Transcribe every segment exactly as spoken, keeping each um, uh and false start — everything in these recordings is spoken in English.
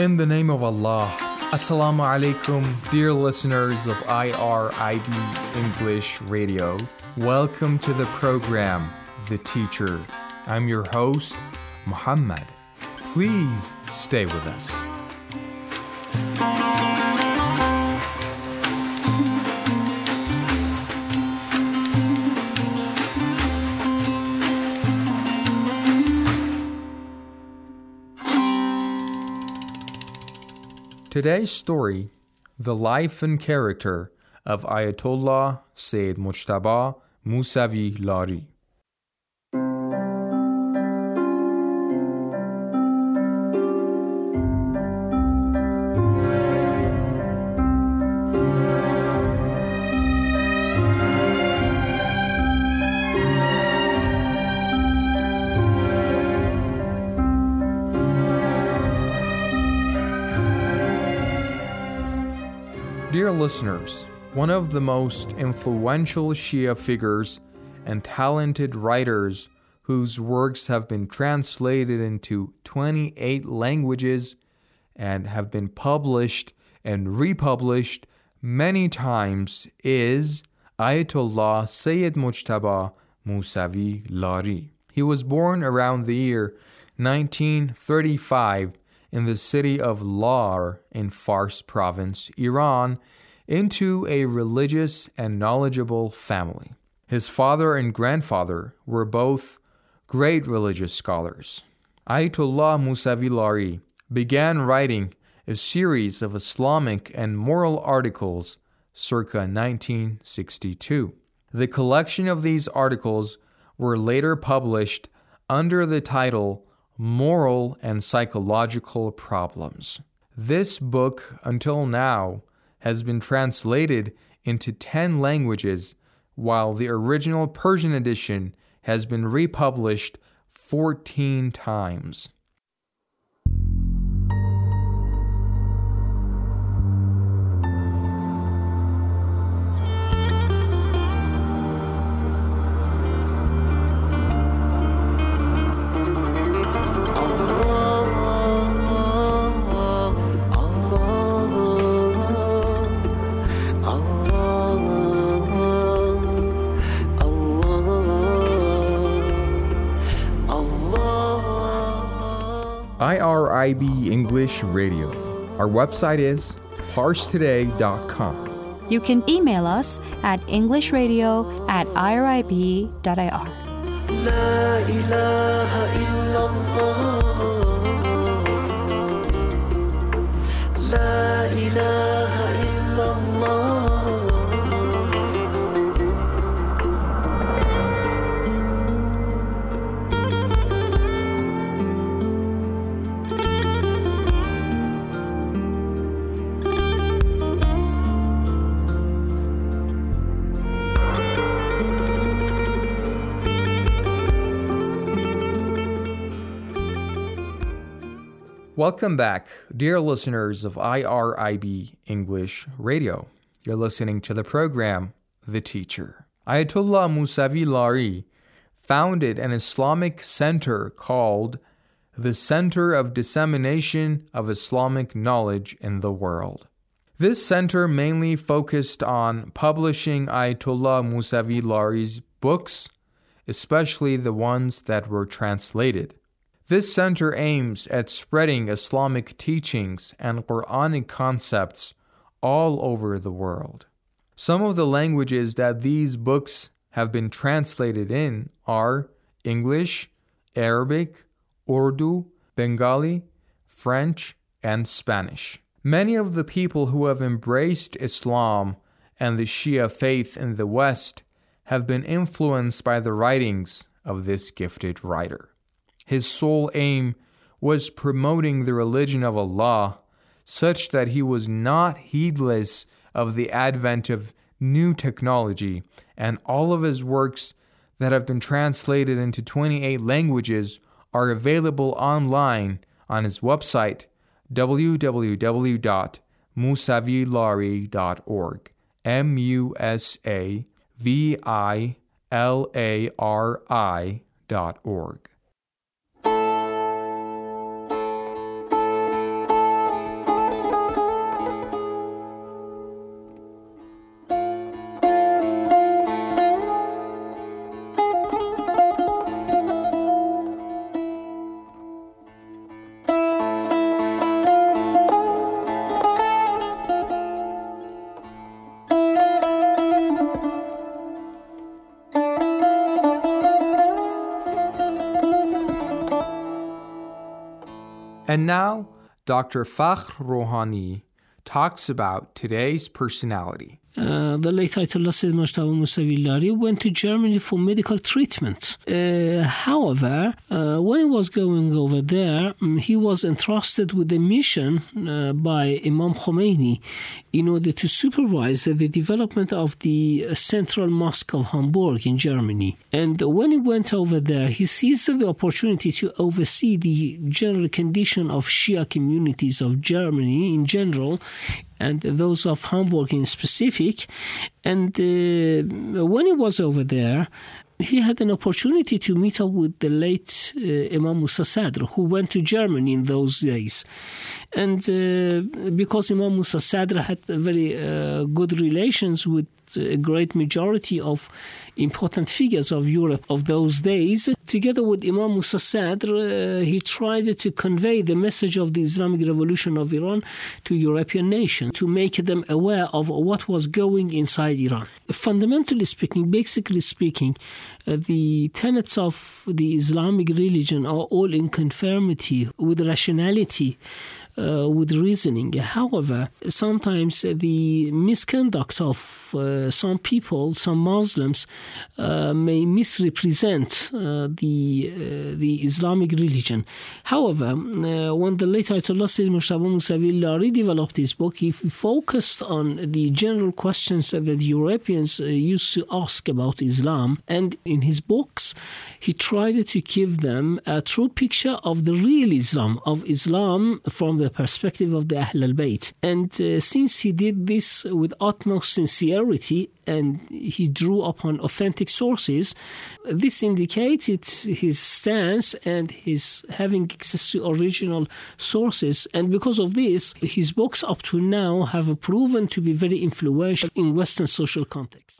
In the name of Allah, Assalamu alaikum, dear listeners of I R I B English Radio. Welcome to the program, The Teacher. I'm your host, Muhammad. Please stay with us. Today's story, the life and character of Ayatollah Sayyid Mujtaba Musavi Lari. Dear listeners, one of the most influential Shia figures and talented writers whose works have been translated into twenty-eight languages and have been published and republished many times is Ayatollah Sayyid Mujtaba Musavi Lari. He was born around the year nineteen thirty-five in the city of Lar in Fars province, Iran, into a religious and knowledgeable family. His father and grandfather were both great religious scholars. Ayatollah Musavi Lari began writing a series of Islamic and moral articles circa nineteen sixty-two. The collection of these articles were later published under the title Moral and Psychological Problems. This book, until now, has been translated into ten languages, while the original Persian edition has been republished fourteen times. I R I B English Radio. Our website is parse today dot com. You can email us at englishradio at irib dot I R. La ilaha illallah. La ilaha illallah. Welcome back, dear listeners of I R I B English Radio. You're listening to the program, The Teacher. Ayatollah Musavi Lari founded an Islamic center called the Center of Dissemination of Islamic Knowledge in the World. This center mainly focused on publishing Ayatollah Musavi Lari's books, especially the ones that were translated. This center aims at spreading Islamic teachings and Quranic concepts all over the world. Some of the languages that these books have been translated in are English, Arabic, Urdu, Bengali, French, and Spanish. Many of the people who have embraced Islam and the Shia faith in the West have been influenced by the writings of this gifted writer. His sole aim was promoting the religion of Allah, such that he was not heedless of the advent of new technology, and all of his works that have been translated into twenty-eight languages are available online on his website, w w w dot musavilari dot org. M U S A V I L A R I dot org. And now, Doctor Fakhr Rouhani talks about today's personality. Uh, the late Ayatollah Sayyid Mujtaba Musavi Lari went to Germany for medical treatment. Uh, however, uh, when he was going over there, um, he was entrusted with a mission uh, by Imam Khomeini in order to supervise uh, the development of the uh, Central Mosque of Hamburg in Germany. And when he went over there, he seized the opportunity to oversee the general condition of Shia communities of Germany in general, and those of Hamburg in specific. And uh, when he was over there, he had an opportunity to meet up with the late uh, Imam Musa Sadr, who went to Germany in those days. And uh, because Imam Musa Sadr had very uh, good relations with a great majority of important figures of Europe of those days, together with Imam Musa Sadr, uh, he tried to convey the message of the Islamic Revolution of Iran to European nations, to make them aware of what was going inside Iran. Fundamentally speaking, basically speaking, uh, the tenets of the Islamic religion are all in conformity with rationality, Uh, with reasoning. However, sometimes uh, the misconduct of uh, some people, some Muslims, uh, may misrepresent uh, the uh, the Islamic religion. However, uh, when the late Ayatollah Sayyid Mujtaba Musavi Lari developed his book, he focused on the general questions that the Europeans uh, used to ask about Islam. And in his books, he tried to give them a true picture of the real Islam, of Islam from the perspective of the Ahl al-Bayt. And uh, since he did this with utmost sincerity and he drew upon authentic sources, this indicated his stance and his having access to original sources. And because of this, his books up to now have proven to be very influential in Western social contexts.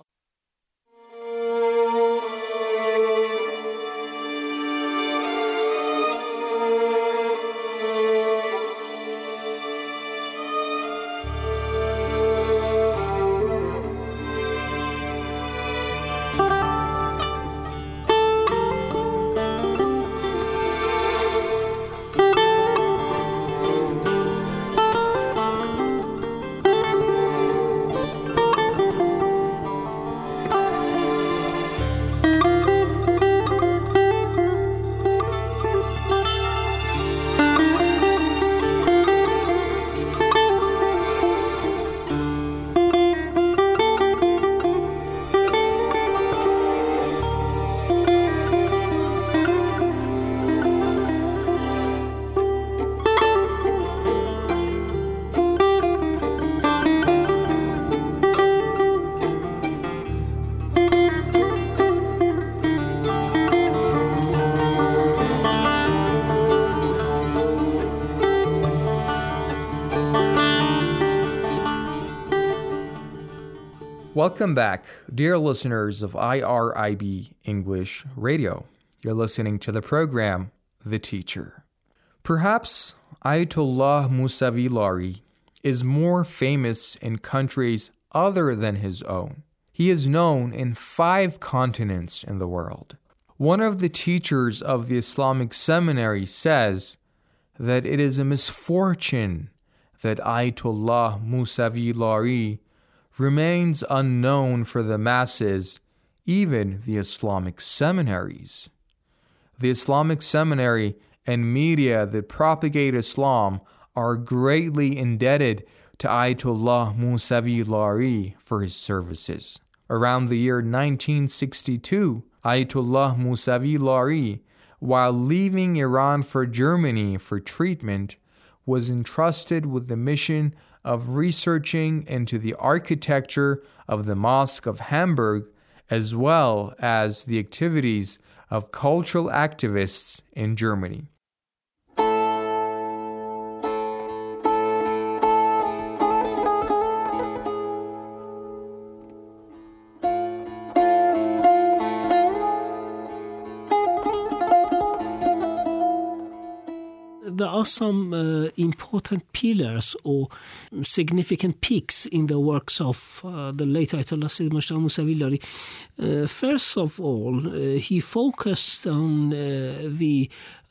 Welcome back, dear listeners of I R I B English Radio. You're listening to the program, The Teacher. Perhaps Ayatollah Musavi Lari is more famous in countries other than his own. He is known in five continents in the world. One of the teachers of the Islamic seminary says that it is a misfortune that Ayatollah Musavi Lari remains unknown for the masses, even the Islamic seminaries. The Islamic seminary and media that propagate Islam are greatly indebted to Ayatollah Musavi Lari for his services. Around the year nineteen sixty-two, Ayatollah Musavi Lari, while leaving Iran for Germany for treatment, was entrusted with the mission of researching into the architecture of the Mosque of Hamburg, as well as the activities of cultural activists in Germany. There are some uh, important pillars or significant peaks in the works of uh, the late Ayatollah Sayyid Mujtaba Musavi Lari. Uh, first of all, uh, he focused on uh, the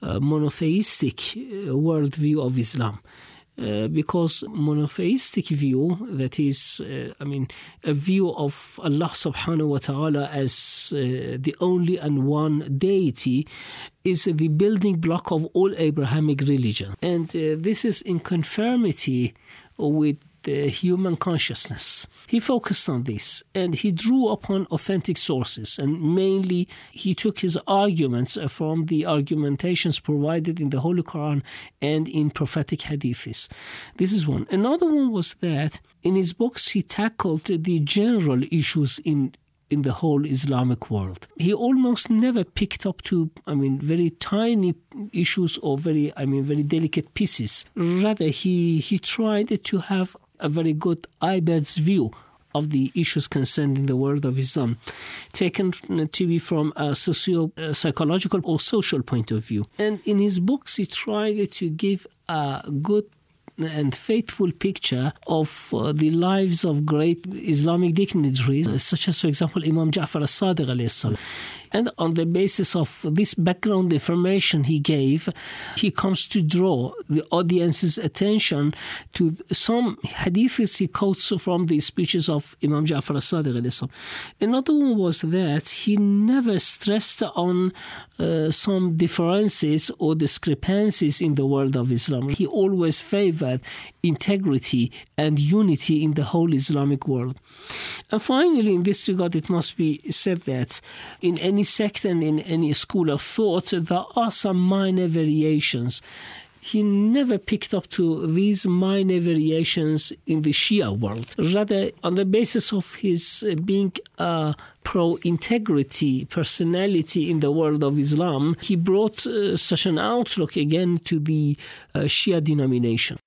uh, monotheistic uh, worldview of Islam. Uh, because monotheistic view, that is, uh, I mean, a view of Allah subhanahu wa ta'ala as uh, the only and one deity, is the building block of all Abrahamic religion. And uh, this is in conformity with the human consciousness. He focused on this, and he drew upon authentic sources, and mainly he took his arguments from the argumentations provided in the Holy Quran and in prophetic hadiths. This is one. Another one was that in his books he tackled the general issues in in the whole Islamic world. He almost never picked up to, I mean, very tiny issues or very, I mean, very delicate pieces. Rather, he, he tried to have a very good eye-bird's view of the issues concerning the world of Islam, taken to be from a socio-psychological or social point of view. And in his books, he tried to give a good and faithful picture of uh, the lives of great Islamic dignitaries, such as, for example, Imam Ja'far al-Sadiq alayhi salam. And on the basis of this background information he gave, he comes to draw the audience's attention to some hadiths he quotes from the speeches of Imam Ja'far al-Sadiq alayhi salam. Another one was that he never stressed on uh, some differences or discrepancies in the world of Islam. He always favored integrity and unity in the whole Islamic world. And finally, in this regard, it must be said that in any sect and in any school of thought, there are some minor variations. He never picked up to these minor variations in the Shia world. Rather, on the basis of his uh, being a pro-integrity personality in the world of Islam, he brought uh, such an outlook again to the uh, Shia denomination.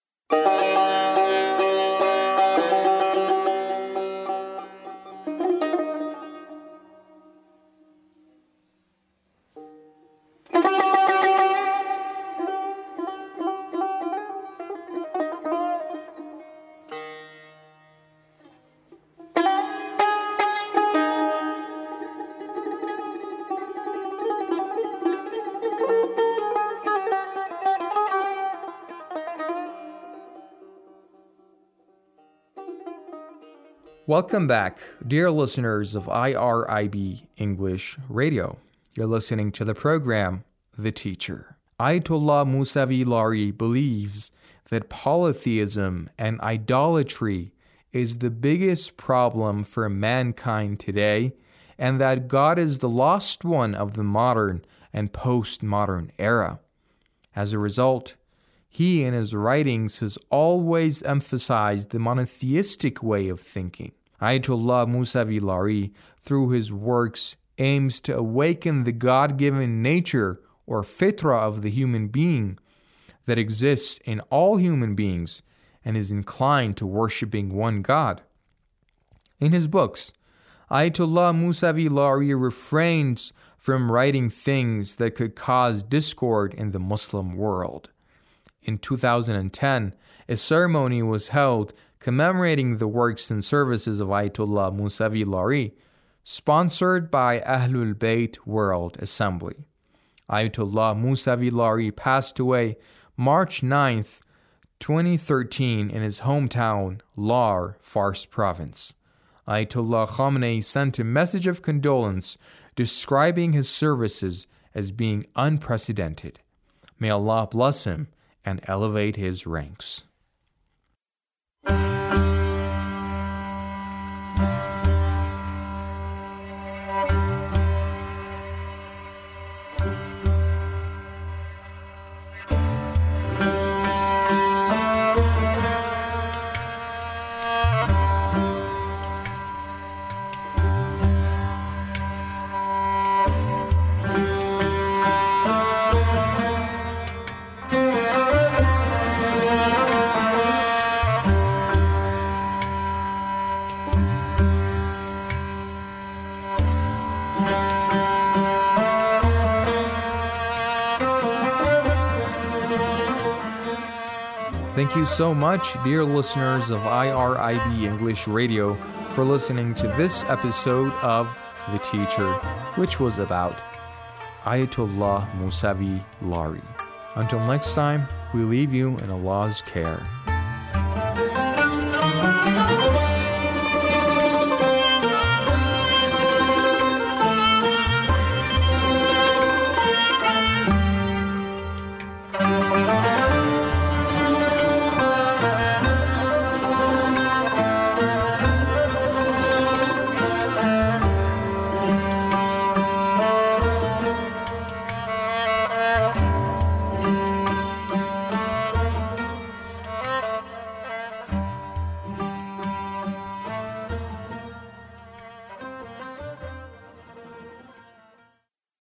Welcome back, dear listeners of I R I B English Radio. You're listening to the program, The Teacher. Ayatollah Musavi Lari believes that polytheism and idolatry is the biggest problem for mankind today, and that God is the lost one of the modern and postmodern era. As a result, he in his writings has always emphasized the monotheistic way of thinking. Ayatollah Musavi Lari, through his works, aims to awaken the God-given nature or fitra of the human being that exists in all human beings and is inclined to worshiping one God. In his books, Ayatollah Musavi Lari refrains from writing things that could cause discord in the Muslim world. In two thousand ten, a ceremony was held commemorating the works and services of Ayatollah Musavi Lari, sponsored by Ahlul Bayt World Assembly. Ayatollah Musavi Lari passed away March ninth, twenty thirteen in his hometown, Lar, Fars province. Ayatollah Khamenei sent a message of condolence describing his services as being unprecedented. May Allah bless him and elevate his ranks. Thank you so much, dear listeners of I R I B English Radio, for listening to this episode of The Teacher, which was about Ayatollah Musavi Lari. Until next time, we leave you in Allah's care.